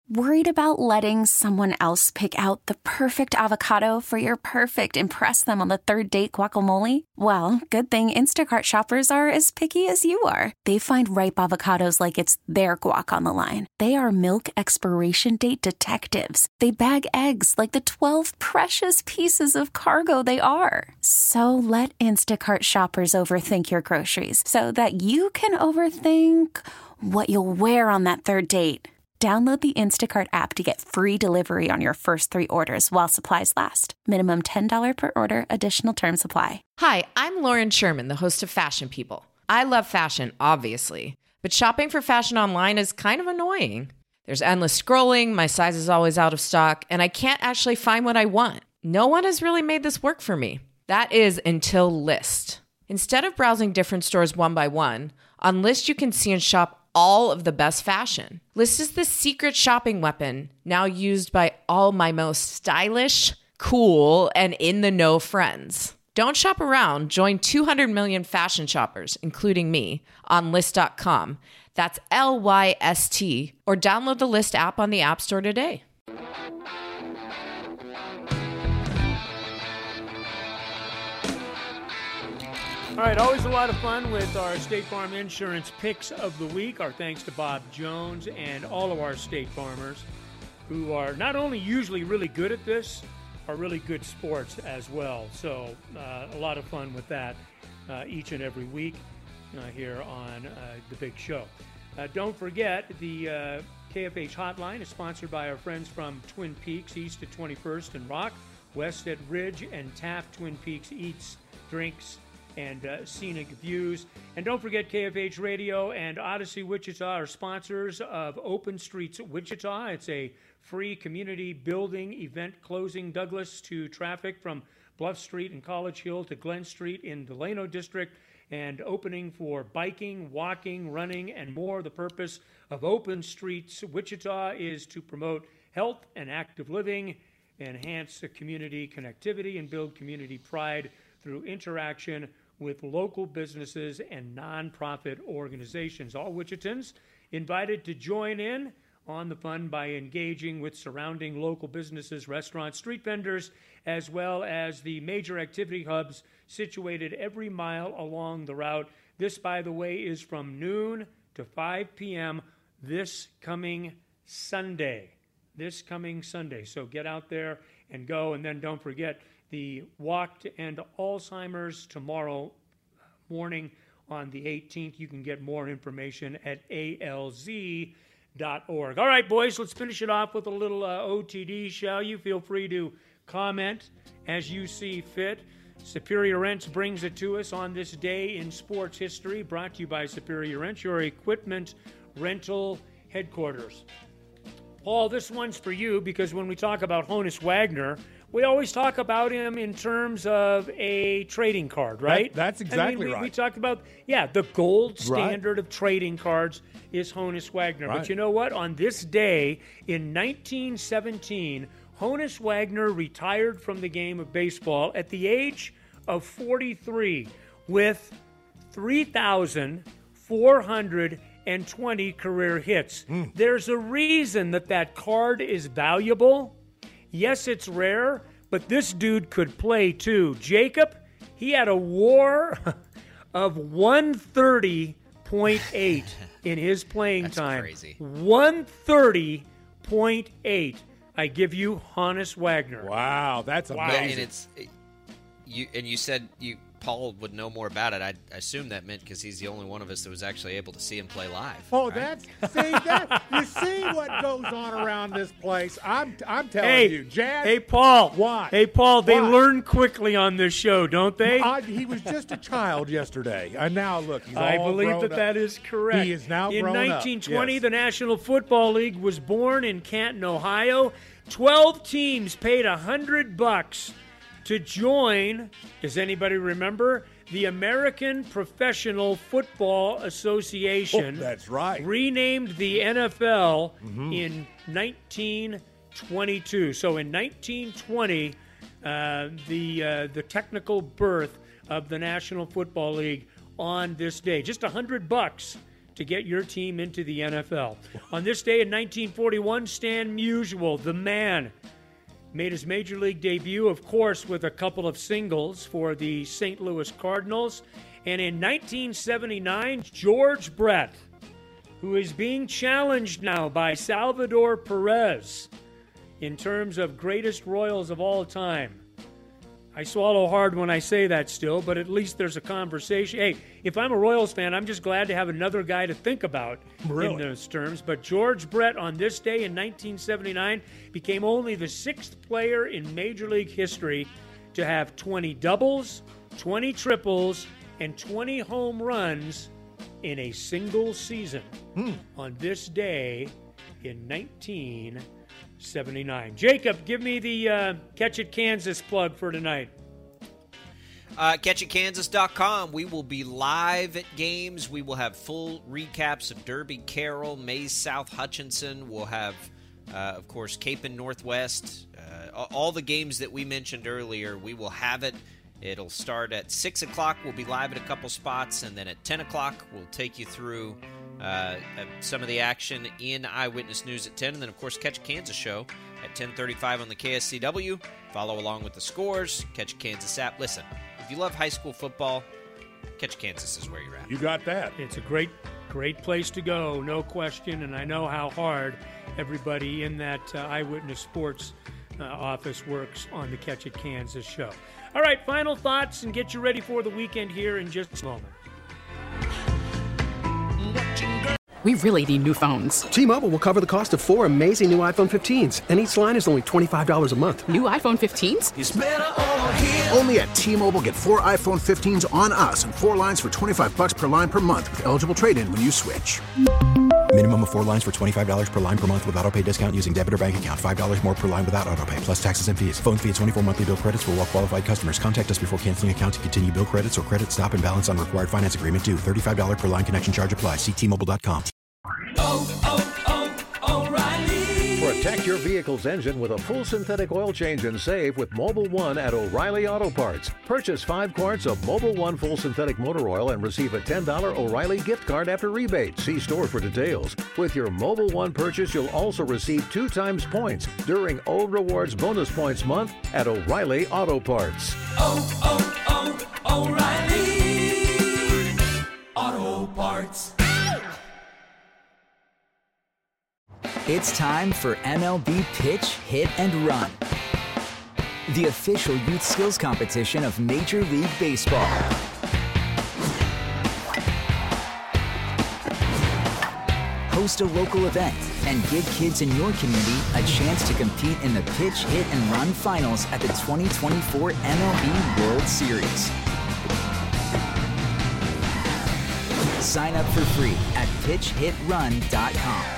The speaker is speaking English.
Worried about letting someone else pick out the perfect avocado for your perfect impress them on the third date guacamole? Well, good thing Instacart shoppers are as picky as you are. They find ripe avocados like it's their guac on the line. They are milk expiration date detectives. They bag eggs like the 12 precious pieces of cargo they are. So let Instacart shoppers overthink your groceries so that you can overthink what you'll wear on that third date. Download the Instacart app to get free delivery on your first 3 orders while supplies last. Minimum $10 per order. Additional terms apply. Hi, I'm Lauren Sherman, the host of Fashion People. I love fashion, obviously, but shopping for fashion online is kind of annoying. There's endless scrolling, my size is always out of stock, and I can't actually find what I want. No one has really made this work for me. That is until Lyst. Instead of browsing different stores one by one, on Lyst you can see and shop all of the best fashion. Lyst is the secret shopping weapon now used by all my most stylish, cool, and in-the-know friends. Don't shop around. Join 200 million fashion shoppers, including me, on Lyst.com. That's Lyst, or download the Lyst app on the App Store today. All right, always a lot of fun with our State Farm Insurance Picks of the Week. Our thanks to Bob Jones and all of our State Farmers who are not only usually really good at this, are really good sports as well. So a lot of fun with that each and every week here on The Big Show. Don't forget, the KFH Hotline is sponsored by our friends from Twin Peaks, east at 21st and Rock, west at Ridge and Taft. Twin Peaks eats, drinks, and scenic views. And don't forget, KFH Radio and Odyssey Wichita are sponsors of Open Streets Wichita. It's a free community building event closing Douglas to traffic from Bluff Street and College Hill to Glen Street in Delano District, and opening for biking, walking, running, and more. The purpose of Open Streets Wichita is to promote health and active living, enhance community connectivity, and build community pride through interaction with local businesses and nonprofit organizations. All Wichitans invited to join in on the fun by engaging with surrounding local businesses, restaurants, street vendors, as well as the major activity hubs situated every mile along the route. This, by the way, is from noon to 5 p.m. this coming Sunday. So get out there and go. And then don't forget the Walk to End Alzheimer's tomorrow morning on the 18th. You can get more information at alz.org. All right, boys, let's finish it off with a little OTD, shall you? Feel free to comment as you see fit. Superior Rents brings it to us on this day in sports history, brought to you by Superior Rents, your equipment rental headquarters. Paul, this one's for you, because when we talk about Honus Wagner, we always talk about him in terms of a trading card, right? That's exactly right. We talked about, the gold standard of trading cards is Honus Wagner. Right. But you know what? On this day in 1917, Honus Wagner retired from the game of baseball at the age of 43 with 3,420 career hits. There's a reason that card is valuable. Yes, it's rare, but this dude could play too. Jacob, he had a WAR of 130.8 in his playing time. That's crazy. 130.8. I give you Honus Wagner. Wow, that's amazing. And you said Paul would know more about it. I assume that meant because he's the only one of us that was actually able to see him play live. Oh, right? You see what goes on around this place. I'm telling you, Jazz. Hey, Paul. Why? Hey, Paul. They learn quickly on this show, don't they? He was just a child yesterday, and now look, he's all I believe grown that is correct. He is now in grown 1920, up. The National Football League was born in Canton, Ohio. 12 teams paid $100 to join. Does anybody remember? The American Professional Football Association. Oh, that's right. Renamed the NFL in 1922. So in 1920, the technical birth of the National Football League on this day. Just $100 to get your team into the NFL. On this day in 1941, Stan Musial, the man, made his Major League debut, of course, with a couple of singles for the St. Louis Cardinals. And in 1979, George Brett, who is being challenged now by Salvador Perez in terms of greatest Royals of all time. I swallow hard when I say that still, but at least there's a conversation. Hey, if I'm a Royals fan, I'm just glad to have another guy to think about in those terms. But George Brett, on this day in 1979, became only the 6th player in Major League history to have 20 doubles, 20 triples, and 20 home runs in a single season on this day in 1979. Jacob, give me the Catch It Kansas plug for tonight. CatchItKansas.com. We will be live at games. We will have full recaps of Derby Carroll, Mays South Hutchinson. We'll have, of course, Cape and Northwest. All the games that we mentioned earlier, we will have it. It'll start at 6 o'clock. We'll be live at a couple spots. And then at 10 o'clock, we'll take you through some of the action in Eyewitness News at 10. And then, of course, Catch Kansas show at 10:35 on the KSCW. Follow along with the scores. Catch Kansas app. Listen, if you love high school football, Catch Kansas is where you're at. You got that. It's a great place to go, no question. And I know how hard everybody in that Eyewitness Sports office works on the Catch It Kansas show. All right, final thoughts and get you ready for the weekend here in just a moment. We really need new phones. T-Mobile will cover the cost of 4 amazing new iPhone 15s, and each line is only $25 a month. New iPhone 15s? It's better over here. Only at T-Mobile, get 4 iPhone 15s on us and 4 lines for $25 per line per month with eligible trade-in when you switch. Minimum of 4 lines for $25 per line per month with autopay discount using debit or bank account. $5 more per line without autopay, plus taxes and fees. Phone fee at 24 monthly bill credits for well-qualified customers. Contact us before canceling account to continue bill credits or credit stop and balance on required finance agreement due. $35 per line connection charge applies. See T-Mobile.com. O'Reilly. Protect your vehicle's engine with a full synthetic oil change and save with Mobil 1 at O'Reilly Auto Parts. Purchase 5 quarts of Mobil 1 full synthetic motor oil and receive a $10 O'Reilly gift card after rebate. See store for details. With your Mobil 1 purchase, you'll also receive 2 times points during O Rewards Bonus Points Month at O'Reilly Auto Parts. O'Reilly Auto Parts. It's time for MLB Pitch, Hit, and Run, the official youth skills competition of Major League Baseball. Host a local event and give kids in your community a chance to compete in the Pitch, Hit, and Run finals at the 2024 MLB World Series. Sign up for free at pitchhitrun.com.